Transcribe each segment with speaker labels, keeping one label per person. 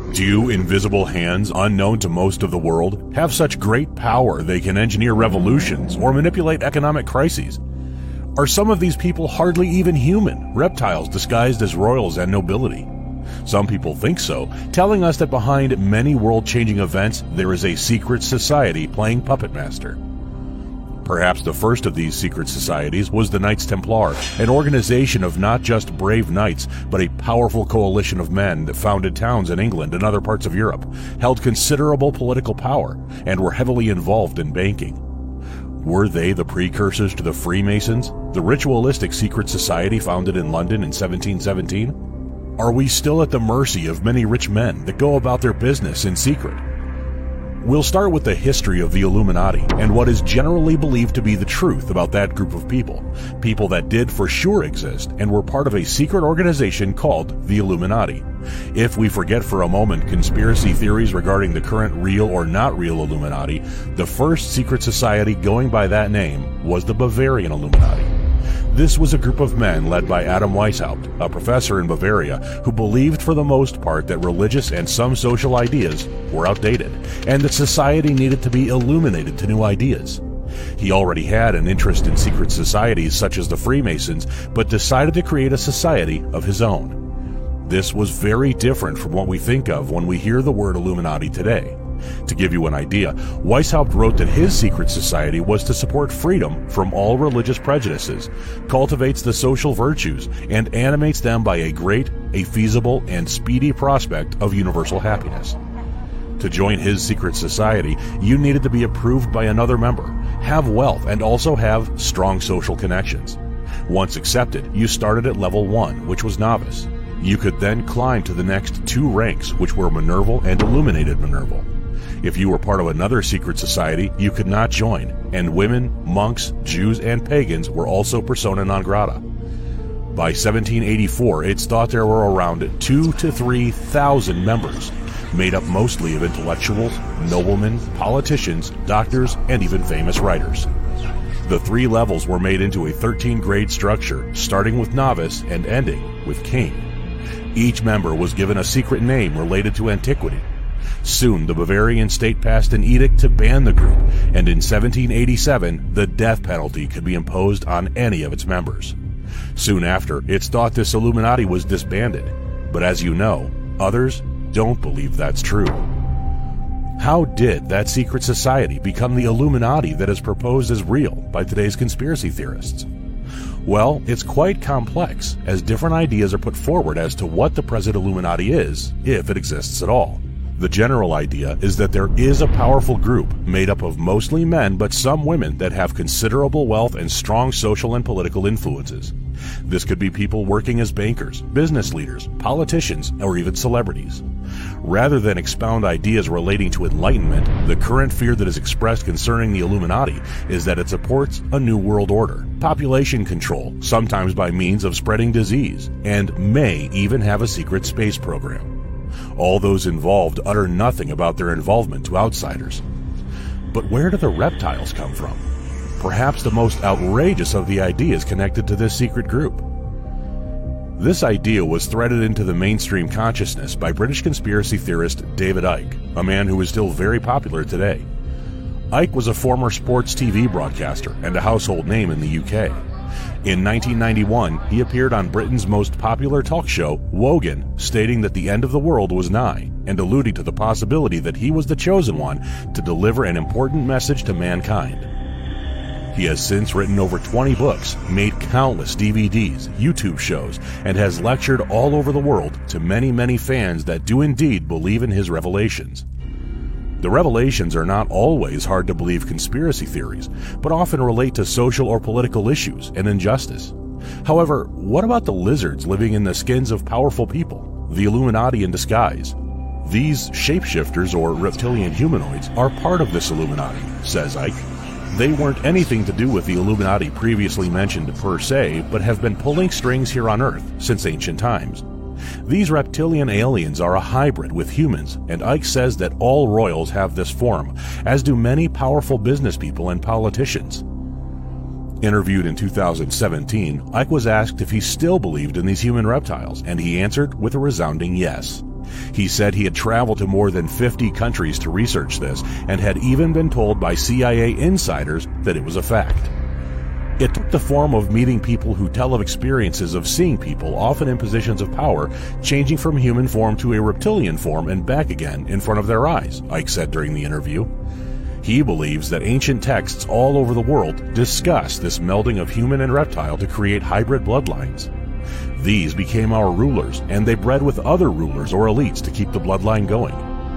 Speaker 1: Do invisible hands, unknown to most of the world, have such great power they can engineer revolutions or manipulate economic crises? Are some of these people hardly even human, reptiles disguised as royals and nobility? Some people think so, telling us that behind many world-changing events there is a secret society playing puppet master. Perhaps the first of these secret societies was the Knights Templar, an organization of not just brave knights, but a powerful coalition of men that founded towns in England and other parts of Europe, held considerable political power, and were heavily involved in banking. Were they the precursors to the Freemasons, the ritualistic secret society founded in London in 1717? Are we still at the mercy of many rich men that go about their business in secret? We'll start with the history of the Illuminati and what is generally believed to be the truth about that group of people that did for sure exist and were part of a secret organization called the Illuminati. If we forget for a moment conspiracy theories regarding the current real or not real Illuminati, the first secret society going by that name was the Bavarian Illuminati. This was a group of men led by Adam Weishaupt, a professor in Bavaria, who believed for the most part that religious and some social ideas were outdated, and that society needed to be illuminated to new ideas. He already had an interest in secret societies such as the Freemasons, but decided to create a society of his own. This was very different from what we think of when we hear the word Illuminati today. To give you an idea, Weishaupt wrote that his secret society was to support freedom from all religious prejudices, cultivates the social virtues, and animates them by a great, a feasible, and speedy prospect of universal happiness. To join his secret society, you needed to be approved by another member, have wealth, and also have strong social connections. Once accepted, you started at level 1, which was novice. You could then climb to the next 2 ranks, which were Minerval and Illuminated Minerval. If you were part of another secret society, you could not join, and women, monks, Jews, and pagans were also persona non grata. By 1784, it's thought there were around 2,000 to 3,000 members, made up mostly of intellectuals, noblemen, politicians, doctors, and even famous writers. The 3 levels were made into a 13-grade structure, starting with novice and ending with king. Each member was given a secret name related to antiquity. Soon, the Bavarian state passed an edict to ban the group, and in 1787, the death penalty could be imposed on any of its members. Soon after, it's thought this Illuminati was disbanded, but as you know, others don't believe that's true. How did that secret society become the Illuminati that is proposed as real by today's conspiracy theorists? Well, it's quite complex, as different ideas are put forward as to what the present Illuminati is, if it exists at all. The general idea is that there is a powerful group made up of mostly men but some women that have considerable wealth and strong social and political influences. This could be people working as bankers, business leaders, politicians, or even celebrities. Rather than expound ideas relating to enlightenment, the current fear that is expressed concerning the Illuminati is that it supports a new world order, population control, sometimes by means of spreading disease, and may even have a secret space program. All those involved utter nothing about their involvement to outsiders. But where do the reptiles come from? Perhaps the most outrageous of the ideas connected to this secret group. This idea was threaded into the mainstream consciousness by British conspiracy theorist David Icke, a man who is still very popular today. Icke was a former sports TV broadcaster and a household name in the UK. In 1991, he appeared on Britain's most popular talk show, Wogan, stating that the end of the world was nigh, and alluding to the possibility that he was the chosen one to deliver an important message to mankind. He has since written over 20 books, made countless DVDs, YouTube shows, and has lectured all over the world to many, many fans that do indeed believe in his revelations. The revelations are not always hard to believe conspiracy theories, but often relate to social or political issues and injustice. However, what about the lizards living in the skins of powerful people, the Illuminati in disguise? These shapeshifters or reptilian humanoids are part of this Illuminati, says Icke. They weren't anything to do with the Illuminati previously mentioned per se, but have been pulling strings here on Earth since ancient times. These reptilian aliens are a hybrid with humans, and Icke says that all royals have this form, as do many powerful business people and politicians. Interviewed in 2017, Icke was asked if he still believed in these human reptiles, and he answered with a resounding yes. He said he had traveled to more than 50 countries to research this and had even been told by CIA insiders that it was a fact. It took the form of meeting people who tell of experiences of seeing people, often in positions of power, changing from human form to a reptilian form and back again in front of their eyes, Icke said during the interview. He believes that ancient texts all over the world discuss this melding of human and reptile to create hybrid bloodlines. These became our rulers, and they bred with other rulers or elites to keep the bloodline going.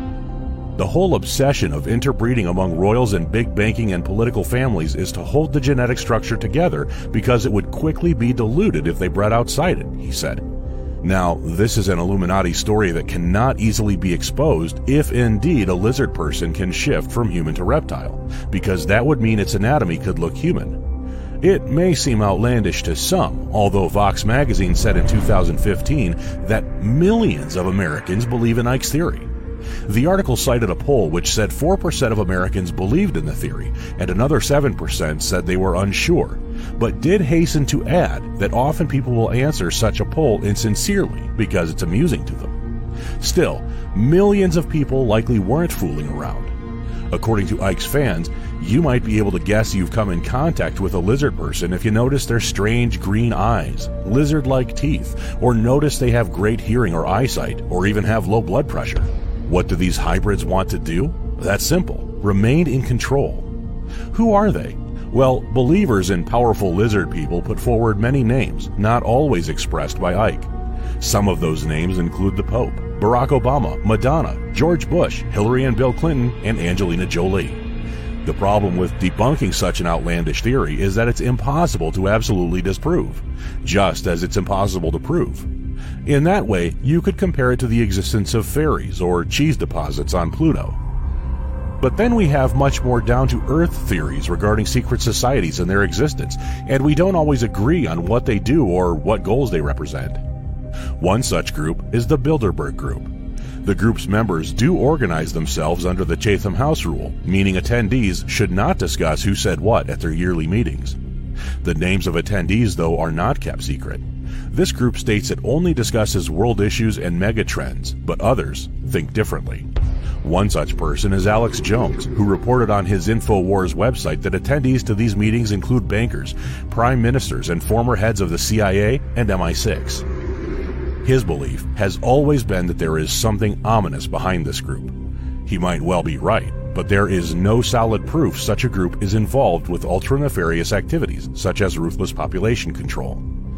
Speaker 1: The whole obsession of interbreeding among royals and big banking and political families is to hold the genetic structure together because it would quickly be diluted if they bred outside it, he said. Now, this is an Illuminati story that cannot easily be exposed if indeed a lizard person can shift from human to reptile, because that would mean its anatomy could look human. It may seem outlandish to some, although Vox magazine said in 2015 that millions of Americans believe in Icke's theory. The article cited a poll which said 4% of Americans believed in the theory, and another 7% said they were unsure, but did hasten to add that often people will answer such a poll insincerely because it's amusing to them. Still, millions of people likely weren't fooling around. According to Icke's fans, you might be able to guess you've come in contact with a lizard person if you notice their strange green eyes, lizard-like teeth, or notice they have great hearing or eyesight, or even have low blood pressure. What do these hybrids want to do? That's simple. Remain in control. Who are they? Well, believers in powerful lizard people put forward many names, not always expressed by Icke. Some of those names include the Pope, Barack Obama, Madonna, George Bush, Hillary and Bill Clinton, and Angelina Jolie. The problem with debunking such an outlandish theory is that it's impossible to absolutely disprove, just as it's impossible to prove. In that way, you could compare it to the existence of fairies or cheese deposits on Pluto. But then we have much more down-to-earth theories regarding secret societies and their existence, and we don't always agree on what they do or what goals they represent. One such group is the Bilderberg Group. The group's members do organize themselves under the Chatham House rule, meaning attendees should not discuss who said what at their yearly meetings. The names of attendees, though, are not kept secret. This group states it only discusses world issues and megatrends, but others think differently. One such person is Alex Jones, who reported on his InfoWars website that attendees to these meetings include bankers, prime ministers, and former heads of the CIA and MI6. His belief has always been that there is something ominous behind this group. He might well be right, but there is no solid proof such a group is involved with ultra-nefarious activities, such as ruthless population control.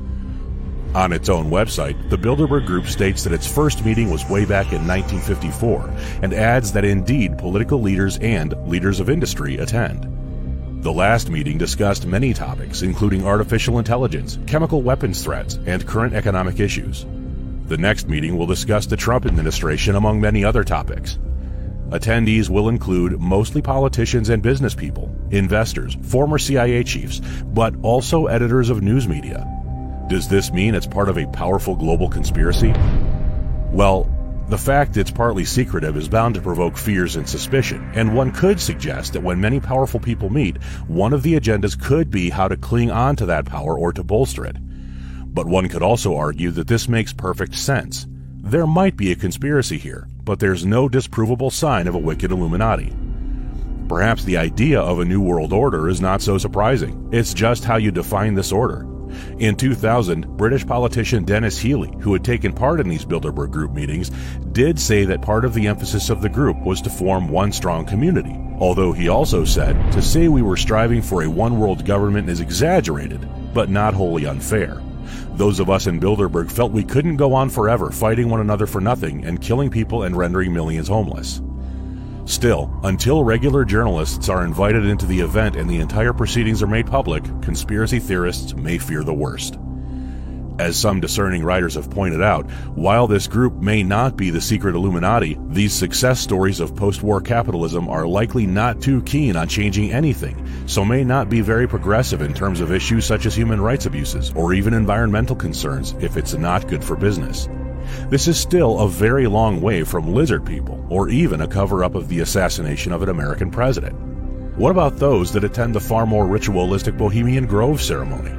Speaker 1: On its own website, the Bilderberg Group states that its first meeting was way back in 1954, and adds that indeed political leaders and leaders of industry attend. The last meeting discussed many topics, including artificial intelligence, chemical weapons threats, and current economic issues. The next meeting will discuss the Trump administration, among many other topics. Attendees will include mostly politicians and business people, investors, former CIA chiefs, but also editors of news media. Does this mean it's part of a powerful global conspiracy? Well, the fact it's partly secretive is bound to provoke fears and suspicion, and one could suggest that when many powerful people meet, one of the agendas could be how to cling on to that power or to bolster it. But one could also argue that this makes perfect sense. There might be a conspiracy here, but there's no disprovable sign of a wicked Illuminati. Perhaps the idea of a new world order is not so surprising. It's just how you define this order. In 2000, British politician Dennis Healey, who had taken part in these Bilderberg Group meetings, did say that part of the emphasis of the group was to form one strong community, although he also said to say we were striving for a one-world government is exaggerated, but not wholly unfair. Those of us in Bilderberg felt we couldn't go on forever fighting one another for nothing and killing people and rendering millions homeless. Still, until regular journalists are invited into the event and the entire proceedings are made public, conspiracy theorists may fear the worst. As some discerning writers have pointed out, while this group may not be the secret Illuminati, these success stories of post-war capitalism are likely not too keen on changing anything, so may not be very progressive in terms of issues such as human rights abuses or even environmental concerns if it's not good for business. This is still a very long way from lizard people, or even a cover-up of the assassination of an American president. What about those that attend the far more ritualistic Bohemian Grove ceremony?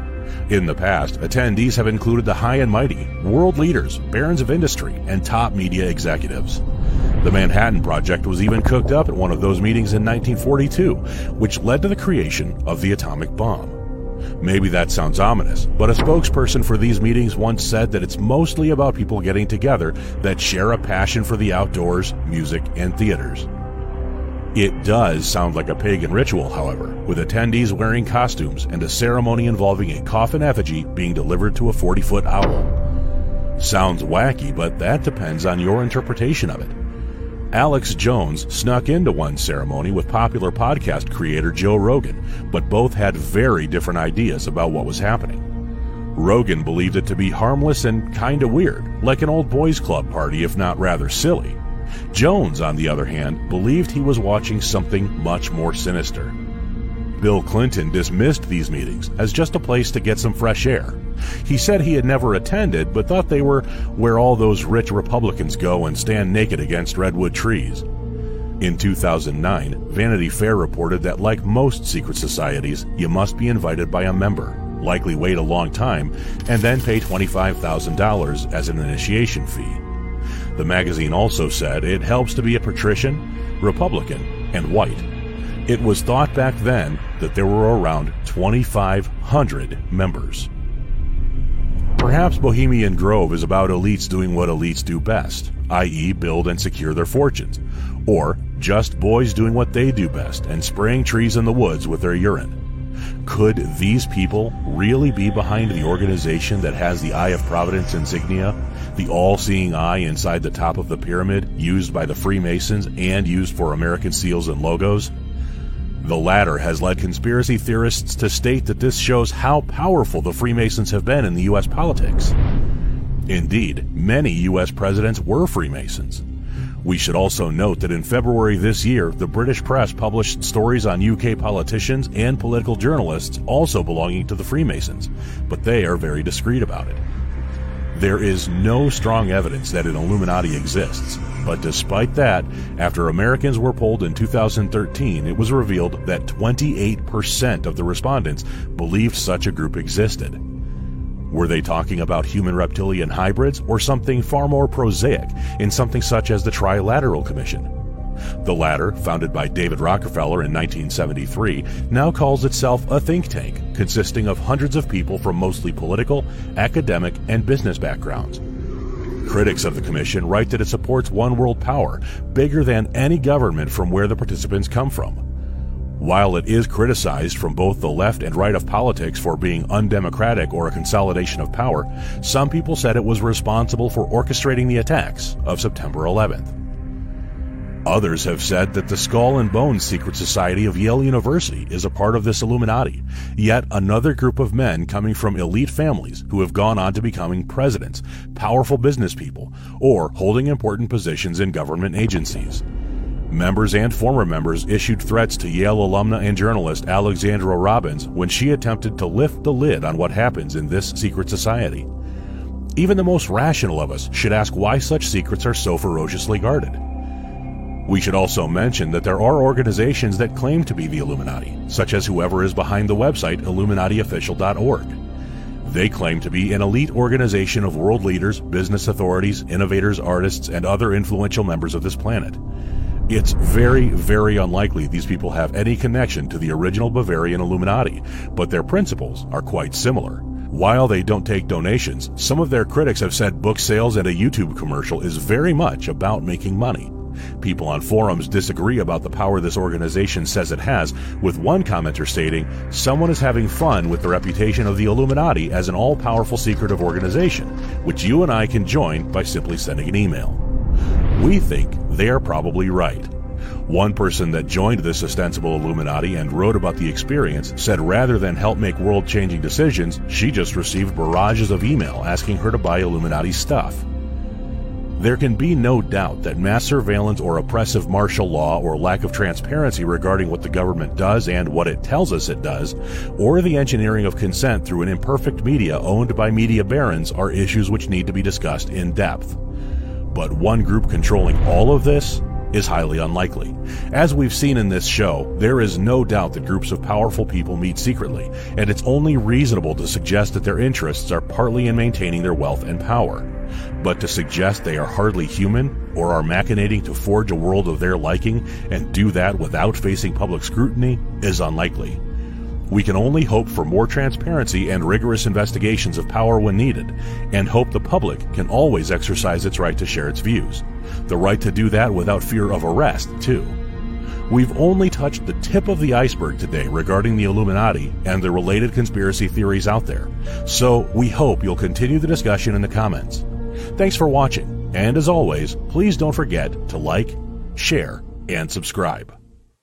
Speaker 1: In the past, attendees have included the high and mighty, world leaders, barons of industry, and top media executives. The Manhattan Project was even cooked up at one of those meetings in 1942, which led to the creation of the atomic bomb. Maybe that sounds ominous, but a spokesperson for these meetings once said that it's mostly about people getting together that share a passion for the outdoors, music, and theaters. It does sound like a pagan ritual, however, with attendees wearing costumes and a ceremony involving a coffin effigy being delivered to a 40-foot owl. Sounds wacky, but that depends on your interpretation of it. Alex Jones snuck into one ceremony with popular podcast creator Joe Rogan, but both had very different ideas about what was happening. Rogan believed it to be harmless and kinda weird, like an old boys club party if not rather silly. Jones, on the other hand, believed he was watching something much more sinister. Bill Clinton dismissed these meetings as just a place to get some fresh air. He said he had never attended, but thought they were where all those rich Republicans go and stand naked against redwood trees. In 2009, Vanity Fair reported that like most secret societies, you must be invited by a member, likely wait a long time, and then pay $25,000 as an initiation fee. The magazine also said it helps to be a patrician, Republican, and white. It was thought back then that there were around 2,500 members. Perhaps Bohemian Grove is about elites doing what elites do best, i.e. build and secure their fortunes, or just boys doing what they do best and spraying trees in the woods with their urine. Could these people really be behind the organization that has the Eye of Providence insignia, the all-seeing eye inside the top of the pyramid used by the Freemasons and used for American seals and logos? The latter has led conspiracy theorists to state that this shows how powerful the Freemasons have been in the U.S. politics. Indeed, many U.S. presidents were Freemasons. We should also note that in February this year, the British press published stories on UK politicians and political journalists also belonging to the Freemasons, but they are very discreet about it. There is no strong evidence that an Illuminati exists, but despite that, after Americans were polled in 2013, it was revealed that 28% of the respondents believed such a group existed. Were they talking about human-reptilian hybrids or something far more prosaic in something such as the Trilateral Commission? The latter, founded by David Rockefeller in 1973, now calls itself a think tank consisting of hundreds of people from mostly political, academic, and business backgrounds. Critics of the commission write that it supports one world power, bigger than any government from where the participants come from. While it is criticized from both the left and right of politics for being undemocratic or a consolidation of power, some people said it was responsible for orchestrating the attacks of September 11th. Others have said that the Skull and Bones Secret Society of Yale University is a part of this Illuminati, yet another group of men coming from elite families who have gone on to becoming presidents, powerful business people, or holding important positions in government agencies. Members and former members issued threats to Yale alumna and journalist Alexandra Robbins when she attempted to lift the lid on what happens in this secret society. Even the most rational of us should ask why such secrets are so ferociously guarded. We should also mention that there are organizations that claim to be the Illuminati, such as whoever is behind the website IlluminatiOfficial.org. They claim to be an elite organization of world leaders, business authorities, innovators, artists, and other influential members of this planet. It's very, very unlikely these people have any connection to the original Bavarian Illuminati, but their principles are quite similar. While they don't take donations, some of their critics have said book sales and a YouTube commercial is very much about making money. People on forums disagree about the power this organization says it has, with one commenter stating, "Someone is having fun with the reputation of the Illuminati as an all-powerful secretive organization, which you and I can join by simply sending an email." We think they are probably right. One person that joined this ostensible Illuminati and wrote about the experience said rather than help make world-changing decisions, she just received barrages of email asking her to buy Illuminati stuff. There can be no doubt that mass surveillance or oppressive martial law or lack of transparency regarding what the government does and what it tells us it does, or the engineering of consent through an imperfect media owned by media barons are issues which need to be discussed in depth. But one group controlling all of this is highly unlikely. As we've seen in this show, there is no doubt that groups of powerful people meet secretly, and it's only reasonable to suggest that their interests are partly in maintaining their wealth and power. But to suggest they are hardly human, or are machinating to forge a world of their liking, and do that without facing public scrutiny, is unlikely. We can only hope for more transparency and rigorous investigations of power when needed, and hope the public can always exercise its right to share its views. The right to do that without fear of arrest, too. We've only touched the tip of the iceberg today regarding the Illuminati and the related conspiracy theories out there, so we hope you'll continue the discussion in the comments. Thanks for watching, and as always, please don't forget to like, share, and subscribe.